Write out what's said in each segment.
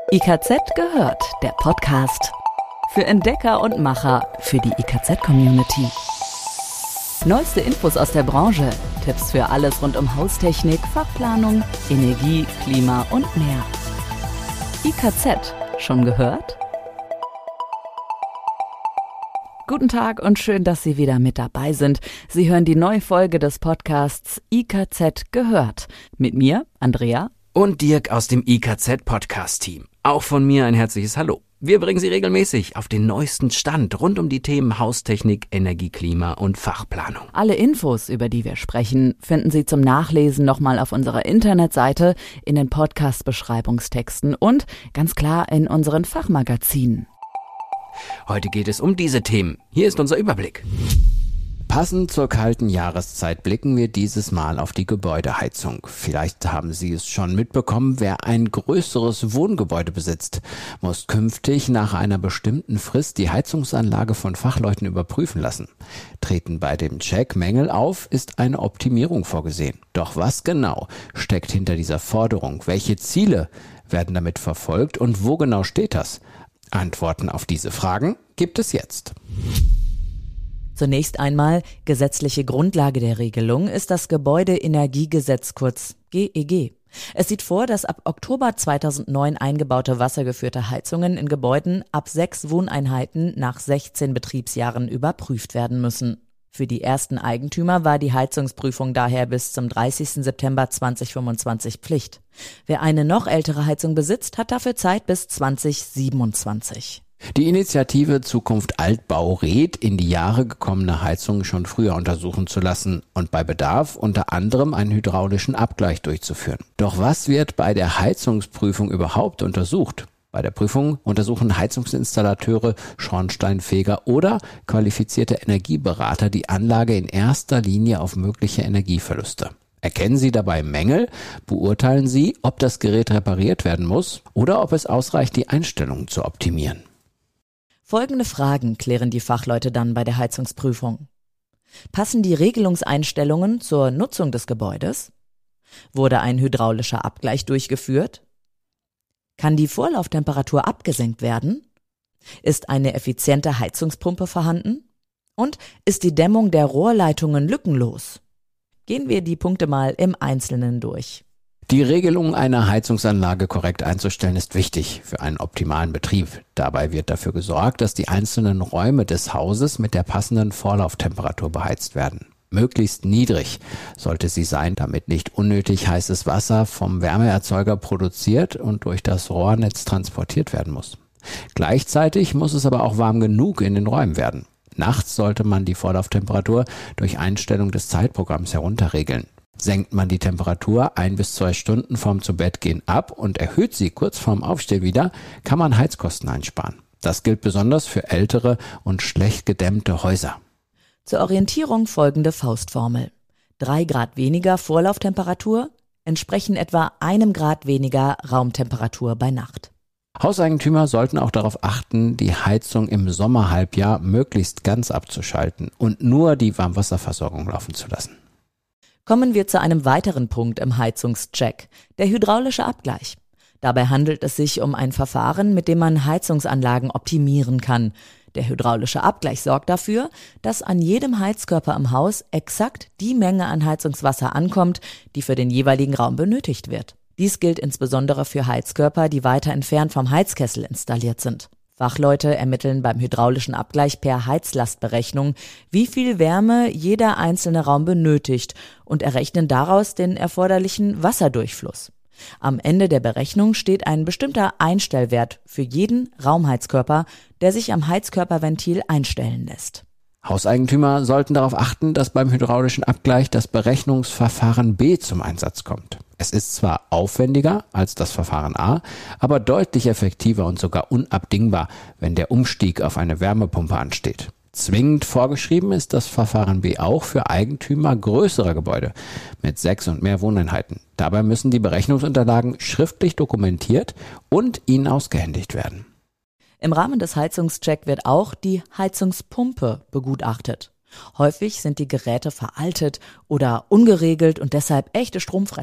IKZ gehört, der Podcast. Für Entdecker und Macher, für die IKZ-Community. Neueste Infos aus der Branche, Tipps für alles rund um Haustechnik, Fachplanung, Energie, Klima und mehr. IKZ, schon gehört? Guten Tag und schön, dass Sie wieder mit dabei sind. Sie hören die neue Folge des Podcasts IKZ gehört. Mit mir, Andrea. Und Dirk aus dem IKZ-Podcast-Team. Auch von mir ein herzliches Hallo. Wir bringen Sie regelmäßig auf den neuesten Stand rund um die Themen Haustechnik, Energie, Klima und Fachplanung. Alle Infos, über die wir sprechen, finden Sie zum Nachlesen nochmal auf unserer Internetseite, in den Podcast-Beschreibungstexten und ganz klar in unseren Fachmagazinen. Heute geht es um diese Themen. Hier ist unser Überblick. Passend zur kalten Jahreszeit blicken wir dieses Mal auf die Gebäudeheizung. Vielleicht haben Sie es schon mitbekommen, wer ein größeres Wohngebäude besitzt, muss künftig nach einer bestimmten Frist die Heizungsanlage von Fachleuten überprüfen lassen. Treten bei dem Check Mängel auf, ist eine Optimierung vorgesehen. Doch was genau steckt hinter dieser Forderung? Welche Ziele werden damit verfolgt und wo genau steht das? Antworten auf diese Fragen gibt es jetzt. Zunächst einmal, gesetzliche Grundlage der Regelung ist das Gebäudeenergiegesetz, kurz GEG. Es sieht vor, dass ab Oktober 2009 eingebaute wassergeführte Heizungen in Gebäuden ab 6 Wohneinheiten nach 16 Betriebsjahren überprüft werden müssen. Für die ersten Eigentümer war die Heizungsprüfung daher bis zum 30. September 2025 Pflicht. Wer eine noch ältere Heizung besitzt, hat dafür Zeit bis 2027. Die Initiative Zukunft Altbau rät, in die Jahre gekommene Heizungen schon früher untersuchen zu lassen und bei Bedarf unter anderem einen hydraulischen Abgleich durchzuführen. Doch was wird bei der Heizungsprüfung überhaupt untersucht? Bei der Prüfung untersuchen Heizungsinstallateure, Schornsteinfeger oder qualifizierte Energieberater die Anlage in erster Linie auf mögliche Energieverluste. Erkennen Sie dabei Mängel, beurteilen Sie, ob das Gerät repariert werden muss oder ob es ausreicht, die Einstellungen zu optimieren. Folgende Fragen klären die Fachleute dann bei der Heizungsprüfung. Passen die Regelungseinstellungen zur Nutzung des Gebäudes? Wurde ein hydraulischer Abgleich durchgeführt? Kann die Vorlauftemperatur abgesenkt werden? Ist eine effiziente Heizungspumpe vorhanden? Und ist die Dämmung der Rohrleitungen lückenlos? Gehen wir die Punkte mal im Einzelnen durch. Die Regelung einer Heizungsanlage korrekt einzustellen ist wichtig für einen optimalen Betrieb. Dabei wird dafür gesorgt, dass die einzelnen Räume des Hauses mit der passenden Vorlauftemperatur beheizt werden. Möglichst niedrig sollte sie sein, damit nicht unnötig heißes Wasser vom Wärmeerzeuger produziert und durch das Rohrnetz transportiert werden muss. Gleichzeitig muss es aber auch warm genug in den Räumen werden. Nachts sollte man die Vorlauftemperatur durch Einstellung des Zeitprogramms herunterregeln. Senkt man die Temperatur 1 bis 2 Stunden vorm Zubettgehen ab und erhöht sie kurz vorm Aufstehen wieder, kann man Heizkosten einsparen. Das gilt besonders für ältere und schlecht gedämmte Häuser. Zur Orientierung folgende Faustformel. 3 Grad weniger Vorlauftemperatur entsprechen etwa 1 Grad weniger Raumtemperatur bei Nacht. Hauseigentümer sollten auch darauf achten, die Heizung im Sommerhalbjahr möglichst ganz abzuschalten und nur die Warmwasserversorgung laufen zu lassen. Kommen wir zu einem weiteren Punkt im Heizungscheck, der hydraulische Abgleich. Dabei handelt es sich um ein Verfahren, mit dem man Heizungsanlagen optimieren kann. Der hydraulische Abgleich sorgt dafür, dass an jedem Heizkörper im Haus exakt die Menge an Heizungswasser ankommt, die für den jeweiligen Raum benötigt wird. Dies gilt insbesondere für Heizkörper, die weiter entfernt vom Heizkessel installiert sind. Fachleute ermitteln beim hydraulischen Abgleich per Heizlastberechnung, wie viel Wärme jeder einzelne Raum benötigt und errechnen daraus den erforderlichen Wasserdurchfluss. Am Ende der Berechnung steht ein bestimmter Einstellwert für jeden Raumheizkörper, der sich am Heizkörperventil einstellen lässt. Hauseigentümer sollten darauf achten, dass beim hydraulischen Abgleich das Berechnungsverfahren B zum Einsatz kommt. Es ist zwar aufwendiger als das Verfahren A, aber deutlich effektiver und sogar unabdingbar, wenn der Umstieg auf eine Wärmepumpe ansteht. Zwingend vorgeschrieben ist das Verfahren B auch für Eigentümer größerer Gebäude mit 6 und mehr Wohneinheiten. Dabei müssen die Berechnungsunterlagen schriftlich dokumentiert und ihnen ausgehändigt werden. Im Rahmen des Heizungschecks wird auch die Heizungspumpe begutachtet. Häufig sind die Geräte veraltet oder ungeregelt und deshalb echte Stromfresser.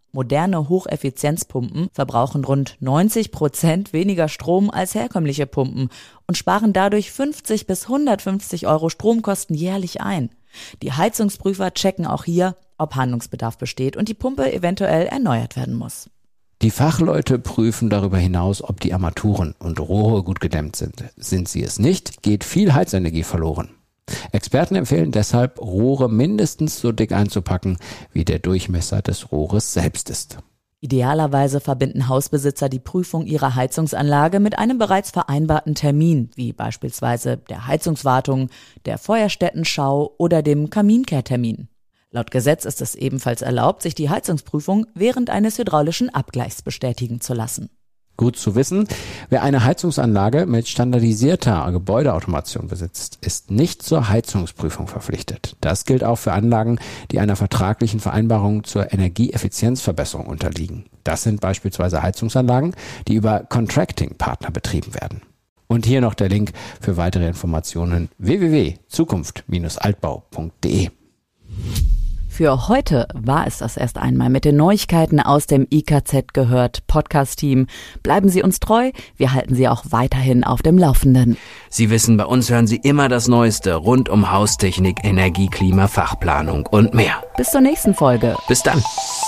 Moderne Hocheffizienzpumpen verbrauchen rund 90% weniger Strom als herkömmliche Pumpen und sparen dadurch 50 bis 150 Euro Stromkosten jährlich ein. Die Heizungsprüfer checken auch hier, ob Handlungsbedarf besteht und die Pumpe eventuell erneuert werden muss. Die Fachleute prüfen darüber hinaus, ob die Armaturen und Rohre gut gedämmt sind. Sind sie es nicht, geht viel Heizenergie verloren. Experten empfehlen deshalb, Rohre mindestens so dick einzupacken, wie der Durchmesser des Rohres selbst ist. Idealerweise verbinden Hausbesitzer die Prüfung ihrer Heizungsanlage mit einem bereits vereinbarten Termin, wie beispielsweise der Heizungswartung, der Feuerstättenschau oder dem Kaminkehrtermin. Laut Gesetz ist es ebenfalls erlaubt, sich die Heizungsprüfung während eines hydraulischen Abgleichs bestätigen zu lassen. Gut zu wissen, wer eine Heizungsanlage mit standardisierter Gebäudeautomation besitzt, ist nicht zur Heizungsprüfung verpflichtet. Das gilt auch für Anlagen, die einer vertraglichen Vereinbarung zur Energieeffizienzverbesserung unterliegen. Das sind beispielsweise Heizungsanlagen, die über Contracting-Partner betrieben werden. Und hier noch der Link für weitere Informationen: www.zukunft-altbau.de. Für heute war es das erst einmal mit den Neuigkeiten aus dem IKZ gehört Podcast-Team. Bleiben Sie uns treu, wir halten Sie auch weiterhin auf dem Laufenden. Sie wissen, bei uns hören Sie immer das Neueste rund um Haustechnik, Energie, Klima, Fachplanung und mehr. Bis zur nächsten Folge. Bis dann.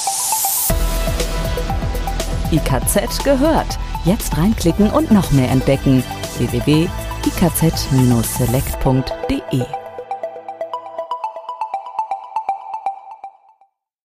IKZ gehört. Jetzt reinklicken und noch mehr entdecken. www.ikz-select.de